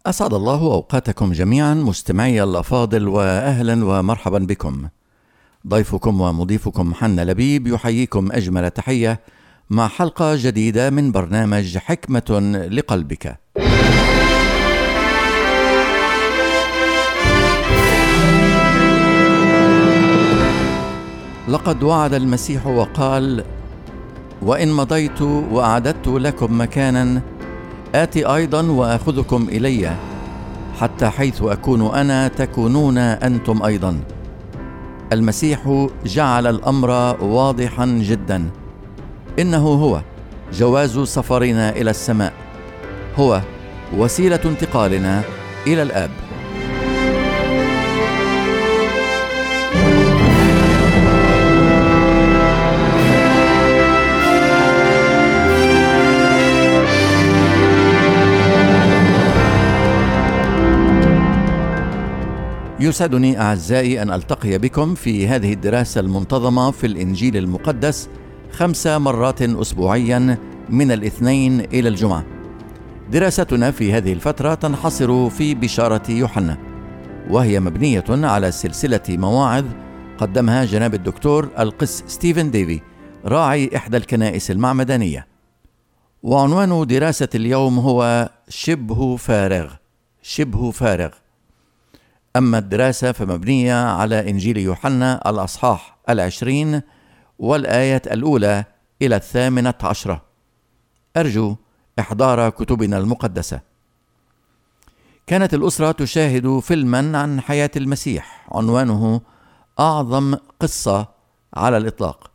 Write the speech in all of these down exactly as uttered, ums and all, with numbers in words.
أسعد الله أوقاتكم جميعا مستمعي الأفاضل، وأهلا ومرحبا بكم. ضيفكم ومضيفكم حنا لبيب يحييكم أجمل تحية مع حلقة جديدة من برنامج حكمة لقلبك. لقد وعد المسيح وقال: وإن مضيت وأعددت لكم مكانا آتي أيضا وأخذكم إلي، حتى حيث أكون أنا تكونون أنتم أيضا. المسيح جعل الأمر واضحا جدا، إنه هو جواز سفرنا إلى السماء، هو وسيلة انتقالنا إلى الآب. يسعدني أعزائي أن ألتقي بكم في هذه الدراسة المنتظمة في الإنجيل المقدس خمس مرات أسبوعيا من الاثنين إلى الجمعة. دراستنا في هذه الفترة تنحصر في بشارة يوحنا، وهي مبنية على سلسلة مواعظ قدمها جناب الدكتور القس ستيفن ديفي، راعي إحدى الكنائس المعمدانية. وعنوان دراسة اليوم هو شبه فارغ. شبه فارغ. أما الدراسة فمبنية على إنجيل يوحنا الأصحاح العشرين والآية الأولى إلى الثامنة عشرة. أرجو إحضار كتبنا المقدسة. كانت الأسرة تشاهد فيلما عن حياة المسيح عنوانه أعظم قصة على الإطلاق.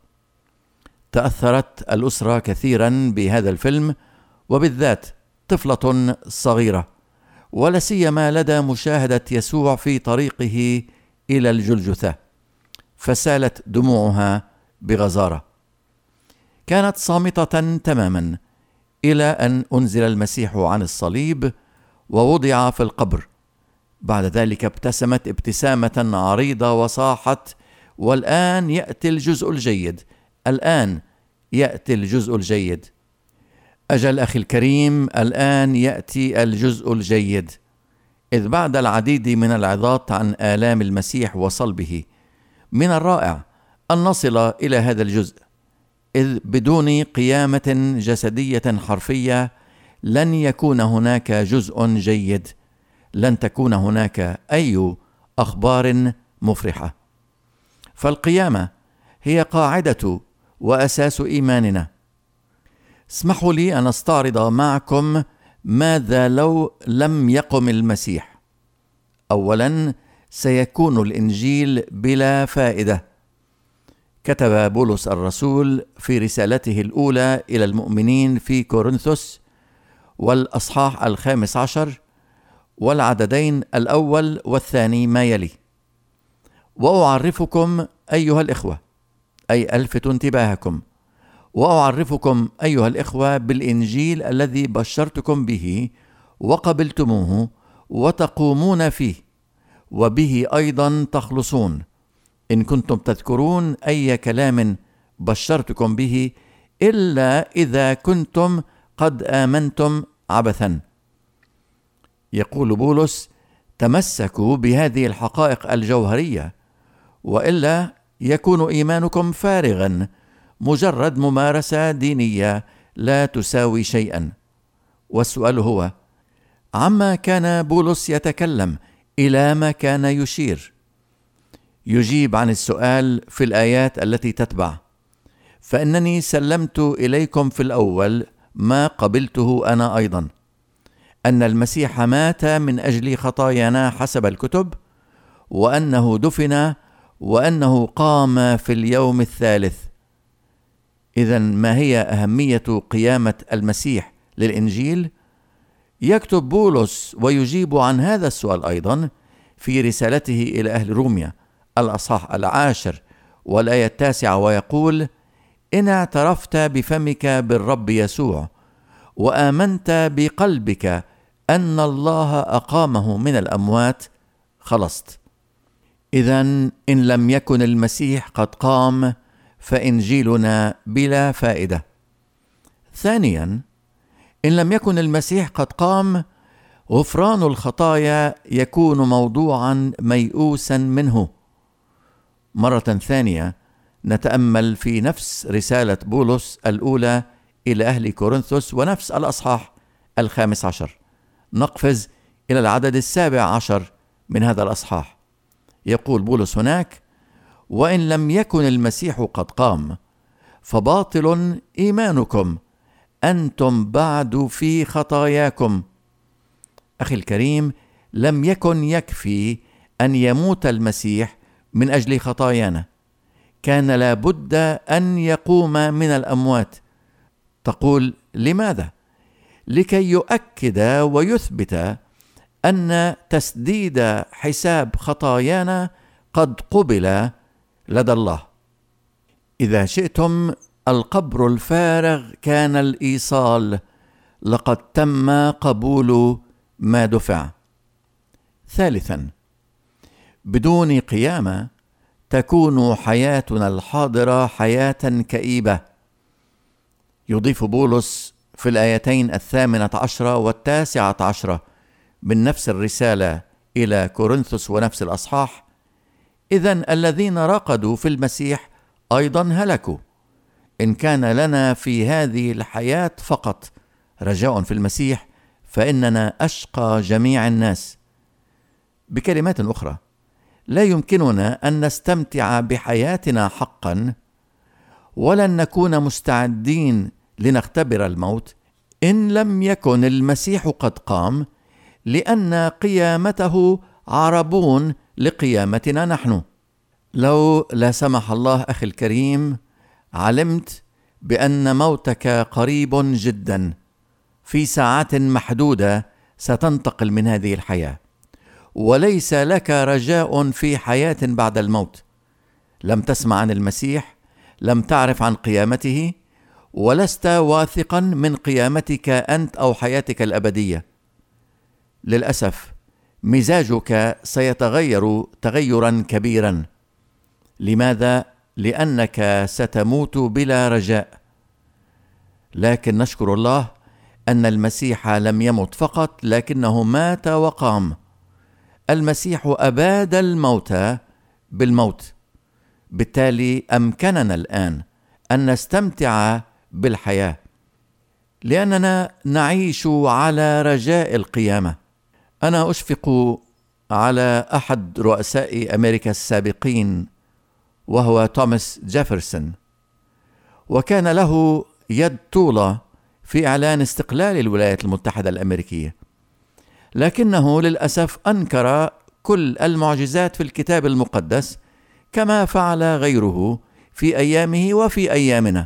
تأثرت الأسرة كثيرا بهذا الفيلم، وبالذات طفلة صغيرة، ولا سيما لدى مشاهدة يسوع في طريقه إلى الجلجثة، فسالت دموعها بغزارة. كانت صامتة تماما إلى أن أنزل المسيح عن الصليب ووضع في القبر. بعد ذلك ابتسمت ابتسامة عريضة وصاحت: والآن يأتي الجزء الجيد، الآن يأتي الجزء الجيد. أجل أخي الكريم، الآن يأتي الجزء الجيد، إذ بعد العديد من العظات عن آلام المسيح وصلبه من الرائع أن نصل إلى هذا الجزء، إذ بدون قيامة جسدية حرفية لن يكون هناك جزء جيد، لن تكون هناك أي أخبار مفرحة. فالقيامة هي قاعدة وأساس إيماننا. اسمحوا لي أن أستعرض معكم ماذا لو لم يقم المسيح. أولا، سيكون الإنجيل بلا فائدة. كتب بولس الرسول في رسالته الأولى إلى المؤمنين في كورنثوس والأصحاح الخامس عشر والعددين الأول والثاني ما يلي: وأعرفكم أيها الإخوة، أي ألفت انتباهكم، وأعرفكم أيها الإخوة بالإنجيل الذي بشرتكم به وقبلتموه وتقومون فيه، وبه أيضا تخلصون، إن كنتم تذكرون أي كلام بشرتكم به، إلا إذا كنتم قد آمنتم عبثا. يقول بولس: تمسكوا بهذه الحقائق الجوهرية، وإلا يكون إيمانكم فارغا، مجرد ممارسة دينية لا تساوي شيئا. والسؤال هو: عما كان بولس يتكلم؟ إلى ما كان يشير؟ يجيب عن السؤال في الآيات التي تتبع: فإنني سلمت إليكم في الأول ما قبلته أنا أيضا، أن المسيح مات من أجل خطايانا حسب الكتب، وأنه دفن، وأنه قام في اليوم الثالث. إذن ما هي أهمية قيامة المسيح للإنجيل؟ يكتب بولس ويجيب عن هذا السؤال أيضا في رسالته إلى أهل روميا الأصحاح العاشر والآية التاسعة، ويقول: إن اعترفت بفمك بالرب يسوع وآمنت بقلبك أن الله أقامه من الأموات خلصت. إذن إن لم يكن المسيح قد قام فإنجيلنا بلا فائدة. ثانيا، إن لم يكن المسيح قد قام غفران الخطايا يكون موضوعا ميؤوسا منه. مرة ثانية نتأمل في نفس رسالة بولس الأولى إلى أهل كورنثوس ونفس الأصحاح الخامس عشر. نقفز إلى العدد السابع عشر من هذا الأصحاح. يقول بولس هناك: وإن لم يكن المسيح قد قام فباطل إيمانكم، أنتم بعد في خطاياكم. أخي الكريم، لم يكن يكفي أن يموت المسيح من أجل خطايانا، كان لابد أن يقوم من الأموات. تقول لماذا؟ لكي يؤكد ويثبت أن تسديد حساب خطايانا قد قبل لدى الله. إذا شئتم، القبر الفارغ كان الإيصال، لقد تم قبول ما دفع. ثالثا، بدون قيامة تكون حياتنا الحاضرة حياة كئيبة. يضيف بولس في الآيتين الثامنة عشرة والتاسعة عشرة من نفس الرسالة إلى كورنثوس ونفس الأصحاح: إذن الذين رقدوا في المسيح أيضا هلكوا. إن كان لنا في هذه الحياة فقط رجاء في المسيح، فإننا أشقى جميع الناس. بكلمات أخرى، لا يمكننا أن نستمتع بحياتنا حقا ولن نكون مستعدين لنختبر الموت إن لم يكن المسيح قد قام، لأن قيامته عربون لقيامتنا نحن. لو لا سمح الله أخي الكريم علمت بأن موتك قريب جدا، في ساعات محدودة ستنتقل من هذه الحياة، وليس لك رجاء في حياة بعد الموت. لم تسمع عن المسيح، لم تعرف عن قيامته، ولست واثقا من قيامتك أنت أو حياتك الأبدية. للأسف مزاجك سيتغير تغيرا كبيرا. لماذا؟ لأنك ستموت بلا رجاء. لكن نشكر الله أن المسيح لم يمت فقط، لكنه مات وقام. المسيح أباد الموت بالموت، بالتالي أمكننا الآن أن نستمتع بالحياة، لأننا نعيش على رجاء القيامة. أنا أشفق على أحد رؤساء أمريكا السابقين، وهو توماس جيفرسون، وكان له يد طولة في إعلان استقلال الولايات المتحدة الأمريكية، لكنه للأسف أنكر كل المعجزات في الكتاب المقدس كما فعل غيره في أيامه وفي أيامنا.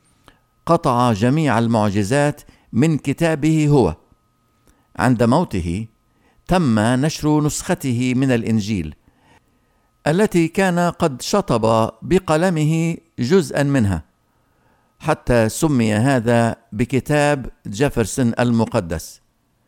قطع جميع المعجزات من كتابه هو. عند موته تم نشر نسخته من الإنجيل التي كان قد شطب بقلمه جزءا منها، حتى سمي هذا بكتاب جيفرسون المقدس.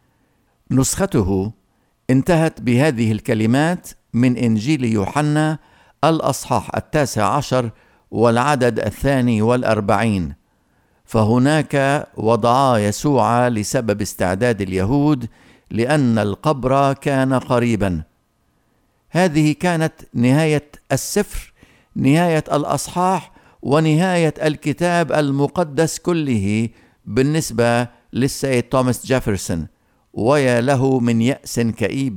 نسخته انتهت بهذه الكلمات من إنجيل يوحنا الأصحاح التاسع عشر والعدد الثاني والأربعين: فهناك وضعا يسوع لسبب استعداد اليهود، لأن القبر كان قريبا. هذه كانت نهاية السفر، نهاية الأصحاح، ونهاية الكتاب المقدس كله بالنسبة للسيد توماس جيفرسون، ويا له من يأس كئيب.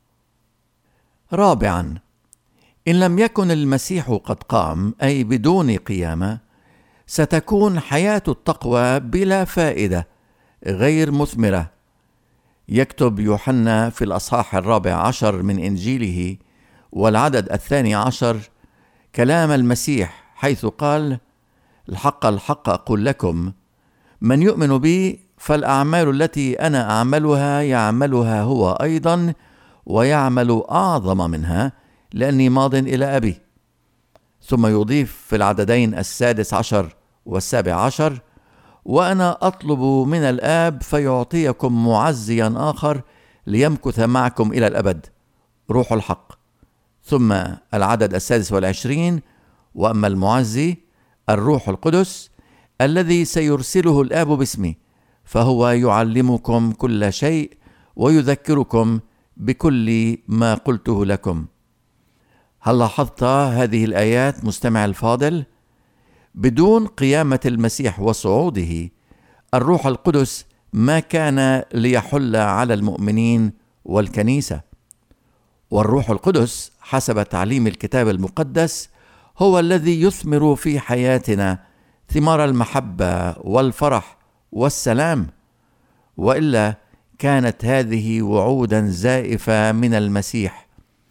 رابعا، إن لم يكن المسيح قد قام، أي بدون قيامة، ستكون حياة التقوى بلا فائدة، غير مثمرة. يكتب يوحنا في الأصحاح الرابع عشر من إنجيله والعدد الثاني عشر كلام المسيح، حيث قال: الحق الحق أقول لكم، من يؤمن بي فالأعمال التي أنا أعملها يعملها هو أيضا، ويعمل أعظم منها، لأني ماض إلى أبي. ثم يضيف في العددين السادس عشر والسابع عشر: وأنا أطلب من الآب فيعطيكم معزيا آخر ليمكث معكم إلى الأبد، روح الحق. ثم العدد السادس والعشرين: وأما المعزي الروح القدس الذي سيرسله الآب باسمي، فهو يعلمكم كل شيء ويذكركم بكل ما قلته لكم. هل لاحظت هذه الآيات مستمع الفاضل؟ بدون قيامة المسيح وصعوده، الروح القدس ما كان ليحل على المؤمنين والكنيسة. والروح القدس حسب تعليم الكتاب المقدس هو الذي يثمر في حياتنا ثمار المحبة والفرح والسلام، وإلا كانت هذه وعودا زائفة من المسيح.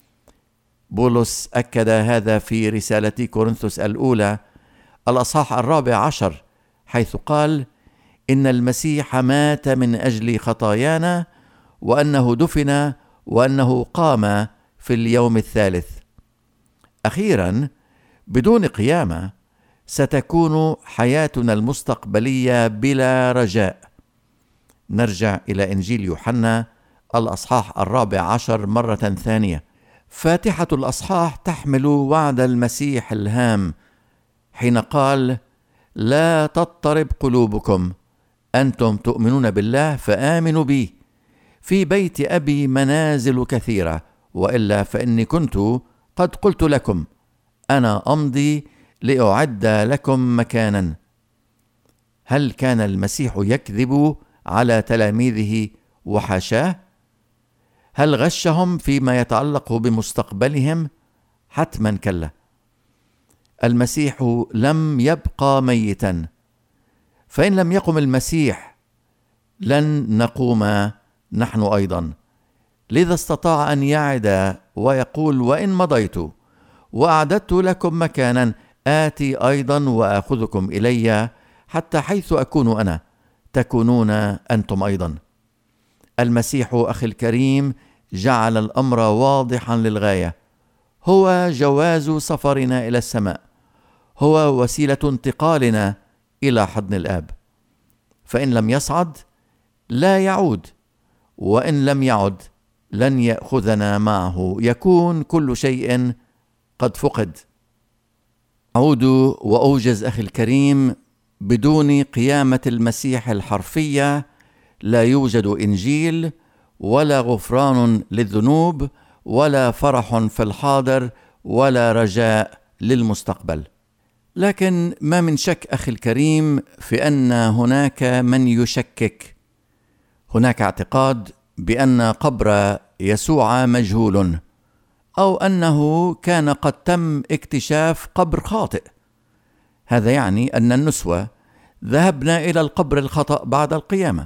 بولس أكد هذا في رسالة كورنثوس الأولى الأصحاح الرابع عشر، حيث قال: إن المسيح مات من أجل خطايانا، وأنه دفن، وأنه قام في اليوم الثالث. أخيرا، بدون قيامة ستكون حياتنا المستقبلية بلا رجاء. نرجع إلى إنجيل يوحنا الأصحاح الرابع عشر مرة ثانية. فاتحة الأصحاح تحمل وعد المسيح الهام حين قال: لا تضطرب قلوبكم، أنتم تؤمنون بالله فآمنوا بي، في بيت أبي منازل كثيرة، وإلا فإني كنت قد قلت لكم أنا أمضي لأعد لكم مكانا. هل كان المسيح يكذب على تلاميذه وحاشاه؟ هل غشهم فيما يتعلق بمستقبلهم؟ حتما كلا. المسيح لم يبقى ميتا، فإن لم يقم المسيح لن نقوم نحن أيضا. لذا استطاع أن يعد ويقول: وإن مضيت وأعددت لكم مكانا آتي أيضا وآخذكم إلي، حتى حيث أكون أنا تكونون أنتم أيضا. المسيح أخي الكريم جعل الأمر واضحا للغاية، هو جواز سفرنا إلى السماء، هو وسيلة انتقالنا إلى حضن الآب. فإن لم يصعد لا يعود، وإن لم يعد لن يأخذنا معه، يكون كل شيء قد فقد. أعود وأوجز أخي الكريم، بدون قيامة المسيح الحرفية لا يوجد إنجيل، ولا غفران للذنوب، ولا فرح في الحاضر، ولا رجاء للمستقبل. لكن ما من شك أخي الكريم في أن هناك من يشكك. هناك اعتقاد بأن قبر يسوع مجهول، أو أنه كان قد تم اكتشاف قبر خاطئ. هذا يعني أن النسوة ذهبنا إلى القبر الخطأ بعد القيامة،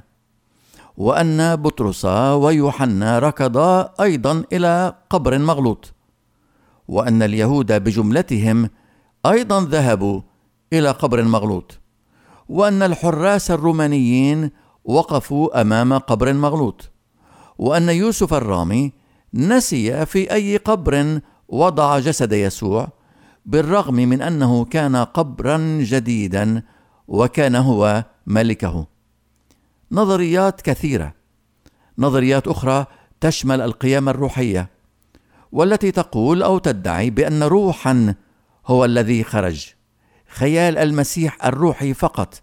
وأن بطرس ويوحنا ركضا أيضا إلى قبر مغلوط، وأن اليهود بجملتهم أيضا ذهبوا إلى قبر مغلوط، وأن الحراس الرومانيين وقفوا أمام قبر مغلوط، وأن يوسف الرامي نسي في أي قبر وضع جسد يسوع، بالرغم من أنه كان قبرا جديدا وكان هو ملكه. نظريات كثيرة. نظريات أخرى تشمل القيامة الروحية، والتي تقول أو تدعي بأن روحا هو الذي خرج، خيال المسيح الروحي فقط،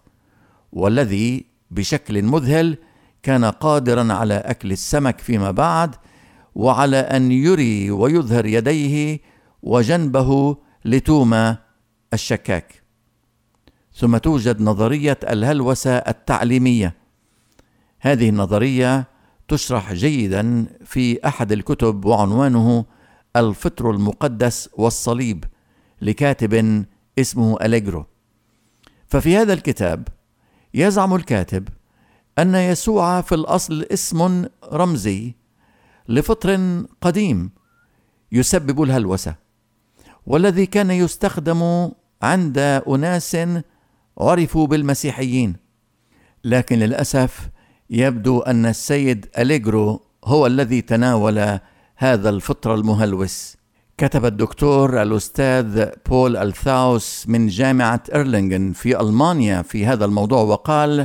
والذي بشكل مذهل كان قادرا على أكل السمك فيما بعد، وعلى أن يري ويظهر يديه وجنبه لتوما الشكاك. ثم توجد نظرية الهلوسة التعليمية. هذه النظرية تشرح جيدا في أحد الكتب، وعنوانه الفطر المقدس والصليب، لكاتب اسمه أليجرو. ففي هذا الكتاب يزعم الكاتب أن يسوع في الأصل اسم رمزي لفطر قديم يسبب الهلوسة، والذي كان يستخدم عند أناس عرفوا بالمسيحيين. لكن للأسف يبدو أن السيد أليجرو هو الذي تناول هذا الفطر المهلوس. كتب الدكتور الأستاذ بول ألثاوس من جامعة إرلينغن في ألمانيا في هذا الموضوع، وقال: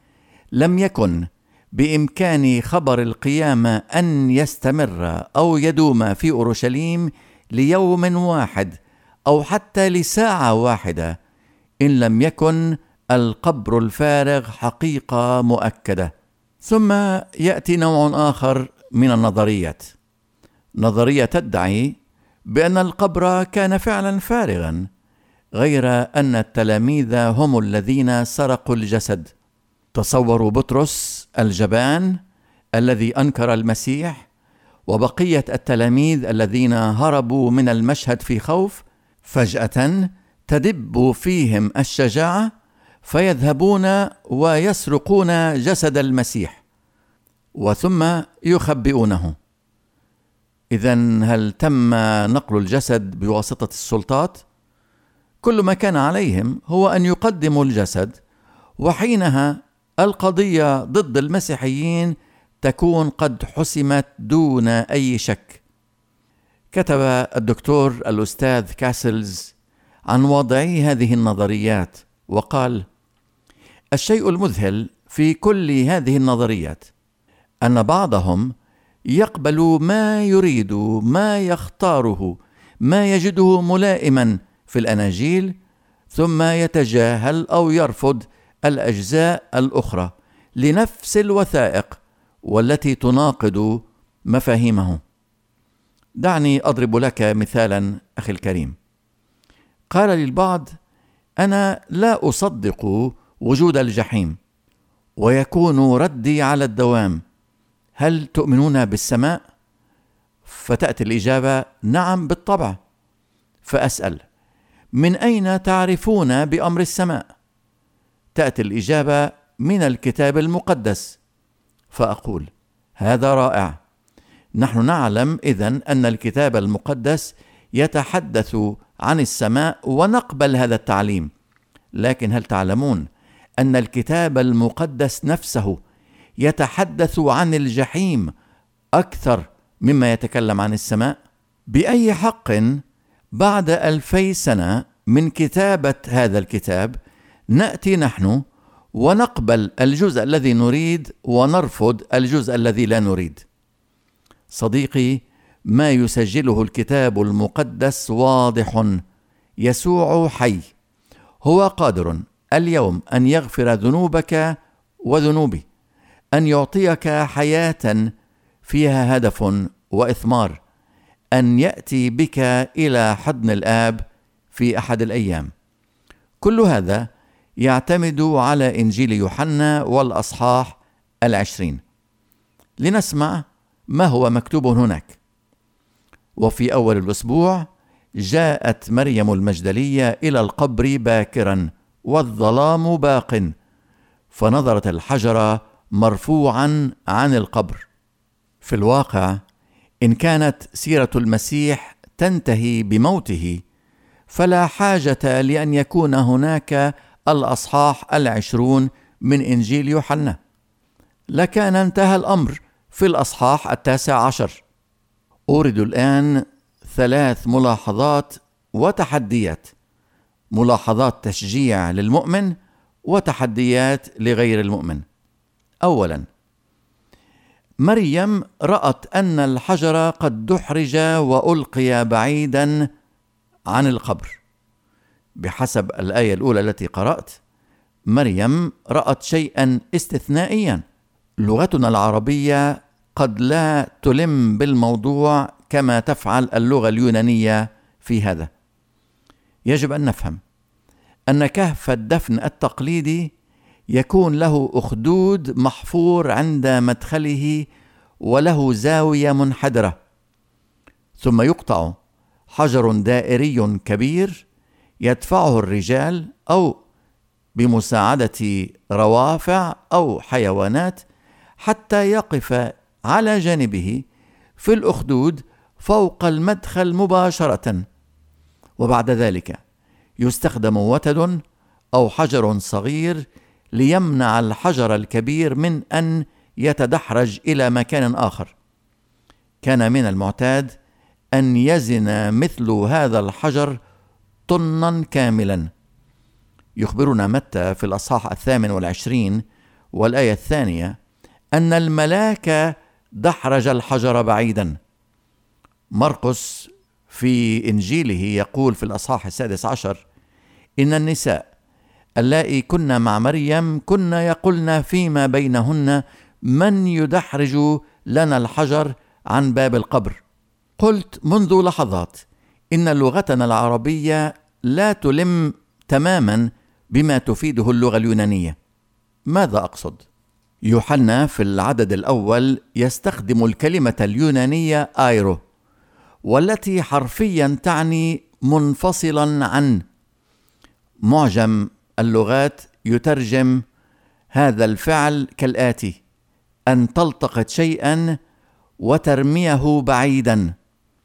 لم يكن بإمكان خبر القيامة أن يستمر أو يدوم في أورشليم ليوم واحد أو حتى لساعة واحدة إن لم يكن القبر الفارغ حقيقة مؤكدة. ثم يأتي نوع آخر من النظريات، نظرية تدعي بأن القبر كان فعلا فارغا، غير أن التلاميذ هم الذين سرقوا الجسد. تصوروا بطرس الجبان الذي أنكر المسيح وبقية التلاميذ الذين هربوا من المشهد في خوف، فجأة تدب فيهم الشجاعة فيذهبون ويسرقون جسد المسيح وثم يخبئونه. إذن هل تم نقل الجسد بواسطة السلطات؟ كل ما كان عليهم هو أن يقدموا الجسد، وحينها القضية ضد المسيحيين تكون قد حسمت دون أي شك. كتب الدكتور الأستاذ كاسلز عن واضعي هذه النظريات وقال: الشيء المذهل في كل هذه النظريات أن بعضهم يقبل ما يريد، ما يختاره، ما يجده ملائما في الأناجيل، ثم يتجاهل أو يرفض الأجزاء الأخرى لنفس الوثائق والتي تناقض مفاهيمه. دعني أضرب لك مثالا أخي الكريم. قال للبعض: أنا لا أصدق وجود الجحيم، ويكون ردي على الدوام: هل تؤمنون بالسماء؟ فتأتي الإجابة: نعم بالطبع. فأسأل: من أين تعرفون بأمر السماء؟ تأتي الإجابة: من الكتاب المقدس. فأقول: هذا رائع، نحن نعلم إذن أن الكتاب المقدس يتحدث عن السماء ونقبل هذا التعليم، لكن هل تعلمون أن الكتاب المقدس نفسه يتحدث عن الجحيم أكثر مما يتكلم عن السماء؟ بأي حق بعد ألفي سنة من كتابة هذا الكتاب نأتي نحن ونقبل الجزء الذي نريد ونرفض الجزء الذي لا نريد؟ صديقي، ما يسجله الكتاب المقدس واضح: يسوع حي، هو قادر اليوم أن يغفر ذنوبك وذنوبي، أن يعطيك حياة فيها هدف وإثمار، أن يأتي بك إلى حضن الآب في أحد الأيام. كل هذا يعتمد على إنجيل يوحنا والأصحاح العشرين. لنسمع ما هو مكتوب هناك. وفي أول الأسبوع جاءت مريم المجدلية إلى القبر باكرا والظلام باق، فنظرت الحجر مرفوعا عن القبر. في الواقع إن كانت سيرة المسيح تنتهي بموته فلا حاجة لأن يكون هناك الأصحاح العشرون من إنجيل يوحنا، لكان انتهى الأمر في الأصحاح التاسع عشر. أورد الآن ثلاث ملاحظات وتحديات: ملاحظات تشجيع للمؤمن وتحديات لغير المؤمن. أولا، مريم رأت أن الحجر قد دحرج وألقي بعيدا عن القبر. بحسب الآية الأولى التي قرأت، مريم رأت شيئا استثنائيا. لغتنا العربية قد لا تلم بالموضوع كما تفعل اللغة اليونانية في هذا. يجب أن نفهم أن كهف الدفن التقليدي يكون له أخدود محفور عند مدخله وله زاوية منحدرة، ثم يقطع حجر دائري كبير يدفعه الرجال أو بمساعدة روافع أو حيوانات حتى يقف على جانبه في الأخدود فوق المدخل مباشرة، وبعد ذلك يستخدم وتد أو حجر صغير ليمنع الحجر الكبير من أن يتدحرج إلى مكان آخر. كان من المعتاد أن يزن مثل هذا الحجر طنا كاملا. يخبرنا متى في الأصحاح الثامن والعشرين والآية الثانية أن الملاك دحرج الحجر بعيدا. مرقس في إنجيله يقول في الأصحاح السادس عشر: إن النساء اللائي كن مع مريم كن يقولن فيما بينهن: من يدحرج لنا الحجر عن باب القبر؟ قلت منذ لحظات إن لغتنا العربية لا تلم تماما بما تفيده اللغة اليونانية. ماذا أقصد؟ يوحنا في العدد الأول يستخدم الكلمة اليونانية آيرو، والتي حرفيا تعني منفصلا عن. معجم اللغات يترجم هذا الفعل كالآتي: أن تلتقط شيئا وترميه بعيدا.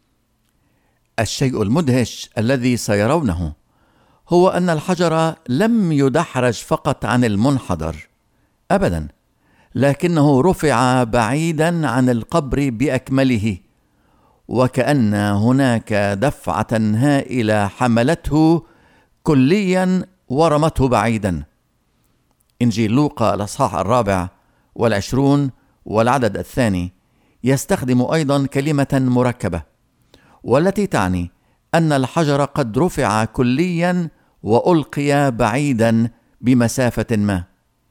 الشيء المدهش الذي سيرونه هو أن الحجر لم يدحرج فقط عن المنحدر أبدا، لكنه رفع بعيدا عن القبر بأكمله، وكأن هناك دفعة هائلة حملته كليا ورمته بعيدا. إنجيل لوقا الأصحاح الرابع والعشرون والعدد الثاني يستخدم أيضا كلمة مركبة، والتي تعني أن الحجر قد رفع كليا وألقي بعيدا بمسافة ما.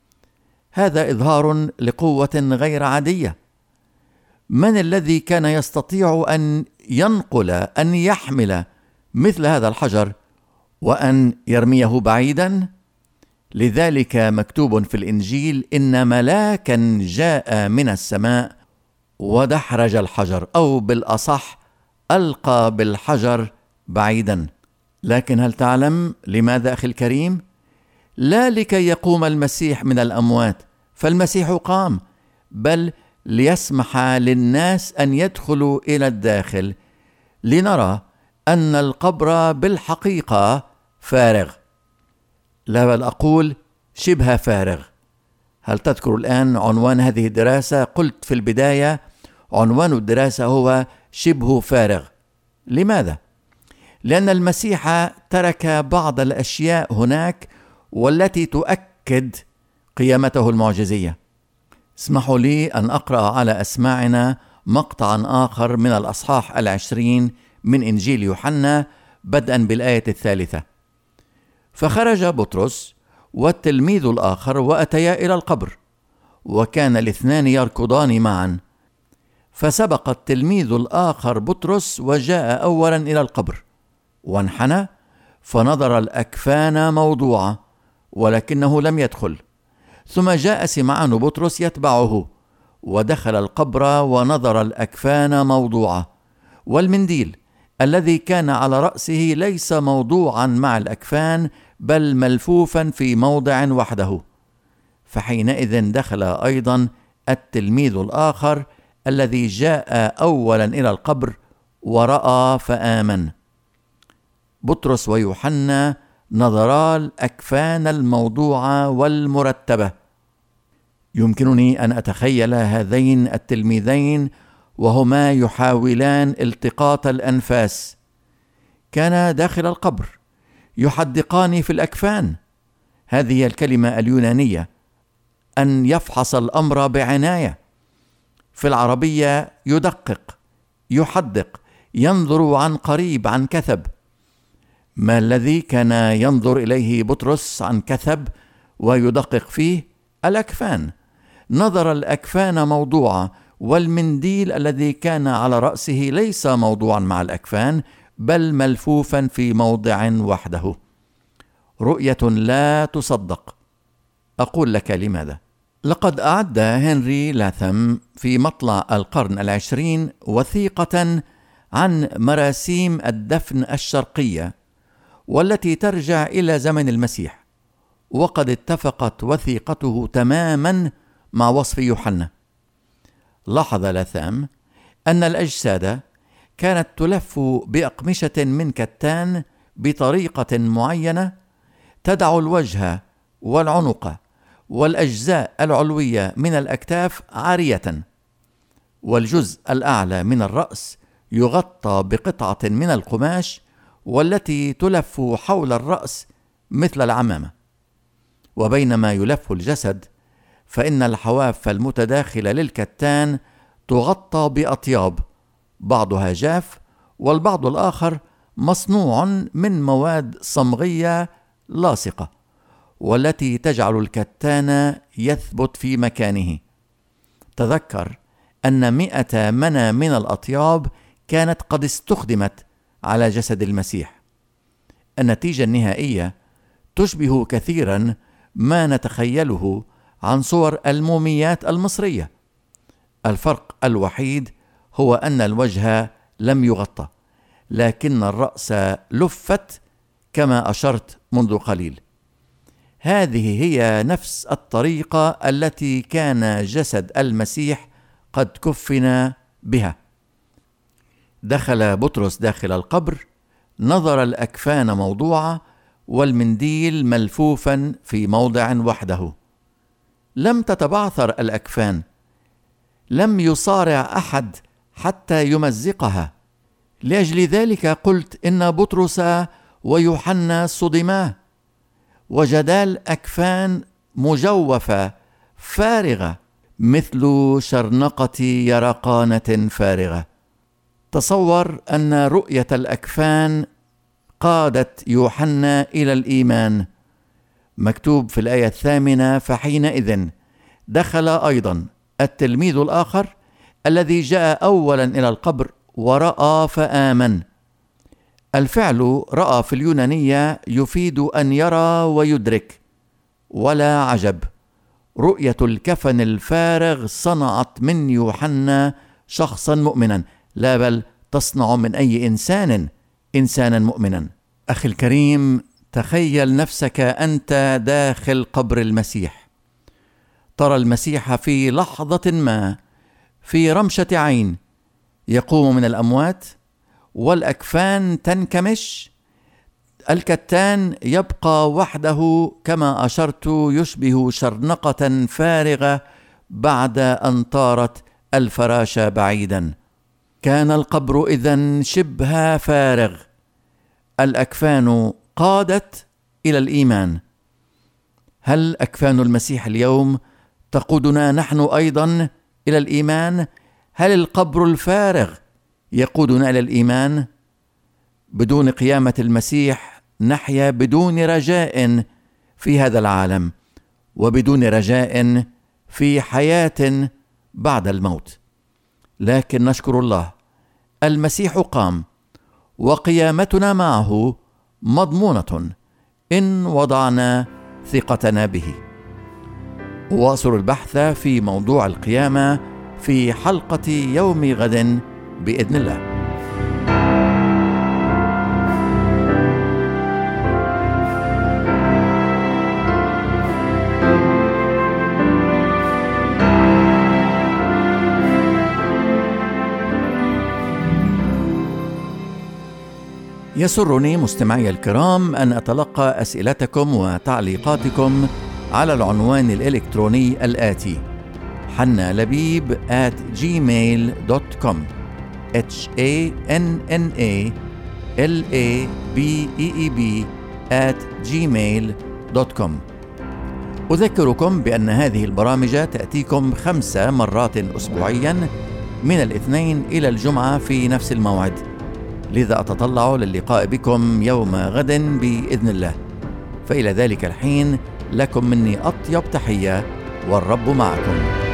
هذا إظهار لقوة غير عادية. من الذي كان يستطيع أن ينقل أن يحمل مثل هذا الحجر وأن يرميه بعيدا؟ لذلك مكتوب في الإنجيل إن ملاكا جاء من السماء ودحرج الحجر، أو بالأصح ألقى بالحجر بعيدا. لكن هل تعلم لماذا أخي الكريم؟ لا لكي يقوم المسيح من الأموات، فالمسيح قام، بل ليسمح للناس أن يدخلوا إلى الداخل لنرى أن القبر بالحقيقة فارغ، لا بل أقول شبه فارغ. هل تذكر الآن عنوان هذه الدراسة؟ قلت في البداية عنوان الدراسة هو شبه فارغ. لماذا؟ لأن المسيح ترك بعض الأشياء هناك والتي تؤكد قيامته المعجزية. اسمحوا لي أن أقرأ على أسماعنا مقطعا آخر من الأصحاح العشرين من إنجيل يوحنا بدءا بالآية الثالثة. فخرج بطرس والتلميذ الآخر وأتيا إلى القبر، وكان الاثنان يركضان معا. فسبق التلميذ الآخر بطرس وجاء أولا إلى القبر، وانحنى فنظر الأكفان موضوعة، ولكنه لم يدخل. ثم جاء سمعان بطرس يتبعه، ودخل القبر ونظر الأكفان موضوعة، والمنديل الذي كان على رأسه ليس موضوعا مع الأكفان، بل ملفوفا في موضع وحده. فحينئذ دخل أيضا التلميذ الآخر الذي جاء أولا إلى القبر ورأى فآمن. بطرس ويوحنا نظرا الأكفان الموضوعة والمرتبة. يمكنني أن أتخيل هذين التلميذين وهما يحاولان التقاط الأنفاس. كانا داخل القبر يحدقان في الأكفان. هذه الكلمة اليونانية، أن يفحص الأمر بعناية. في العربية يدقق، يحدق، ينظر عن قريب، عن كثب. ما الذي كان ينظر إليه بطرس عن كثب ويدقق فيه؟ الأكفان. نظر الأكفان موضوعة، والمنديل الذي كان على رأسه ليس موضوعا مع الأكفان، بل ملفوفا في موضع وحده. رؤية لا تصدق. أقول لك لماذا. لقد أعد هنري لاثم في مطلع القرن العشرين وثيقة عن مراسيم الدفن الشرقية، والتي ترجع إلى زمن المسيح، وقد اتفقت وثيقته تماما مع وصف يوحنا. لاحظ لاثم أن الأجساد كانت تلف بأقمشة من كتان بطريقة معينة تدع الوجه والعنق والأجزاء العلوية من الأكتاف عارية، والجزء الأعلى من الرأس يغطى بقطعة من القماش والتي تلف حول الرأس مثل العمامة. وبينما يلف الجسد، فإن الحواف المتداخلة للكتان تغطى بأطياب، بعضها جاف والبعض الآخر مصنوع من مواد صمغية لاصقة، والتي تجعل الكتان يثبت في مكانه. تذكر أن مئة منى من الأطياب كانت قد استخدمت على جسد المسيح. النتيجة النهائية تشبه كثيرا ما نتخيله عن صور الموميات المصرية. الفرق الوحيد هو أن الوجه لم يغطى، لكن الرأس لفت كما أشرت منذ قليل. هذه هي نفس الطريقة التي كان جسد المسيح قد كفن بها. دخل بطرس داخل القبر، نظر الأكفان موضوعة والمنديل ملفوفا في موضع وحده. لم تتبعثر الأكفان، لم يصارع أحد حتى يمزقها. لأجل ذلك قلت إن بطرس ويوحنا صدما، وجدا الأكفان مجوفة فارغة مثل شرنقة يرقانة فارغة. تصور أن رؤية الأكفان قادت يوحنا إلى الإيمان. مكتوب في الآية الثامنة: فحينئذ دخل أيضا التلميذ الآخر الذي جاء أولا إلى القبر ورأى فآمن. الفعل رأى في اليونانية يفيد أن يرى ويدرك، ولا عجب، رؤية الكفن الفارغ صنعت من يوحنا شخصا مؤمنا، لا بل تصنع من أي إنسان إنسانا مؤمنا. أخي الكريم، تخيل نفسك أنت داخل قبر المسيح، ترى المسيح في لحظة ما في رمشة عين يقوم من الأموات، والأكفان تنكمش، الكتان يبقى وحده كما أشرت يشبه شرنقة فارغة بعد أن طارت الفراشة بعيدا. كان القبر إذن شبه فارغ. الأكفان قادت إلى الإيمان. هل أكفان المسيح اليوم تقودنا نحن أيضا إلى الإيمان؟ هل القبر الفارغ يقودنا إلى الإيمان؟ بدون قيامة المسيح نحيا بدون رجاء في هذا العالم، وبدون رجاء في حياة بعد الموت. لكن نشكر الله، المسيح قام، وقيامتنا معه مضمونة إن وضعنا ثقتنا به. واصل البحث في موضوع القيامة في حلقة يوم غد بإذن الله. يسرني مستمعي الكرام أن أتلقى أسئلتكم وتعليقاتكم على العنوان الإلكتروني الآتي: حنا لبيب آت جيميل دوت كوم H A N N A L A B E E B آت جيميل دوت كوم. أذكركم بأن هذه البرامج تأتيكم خمس مرات أسبوعيا من الاثنين إلى الجمعة في نفس الموعد، لذا أتطلع للقاء بكم يوم غد بإذن الله. فإلى ذلك الحين لكم مني أطيب تحية، والرب معكم.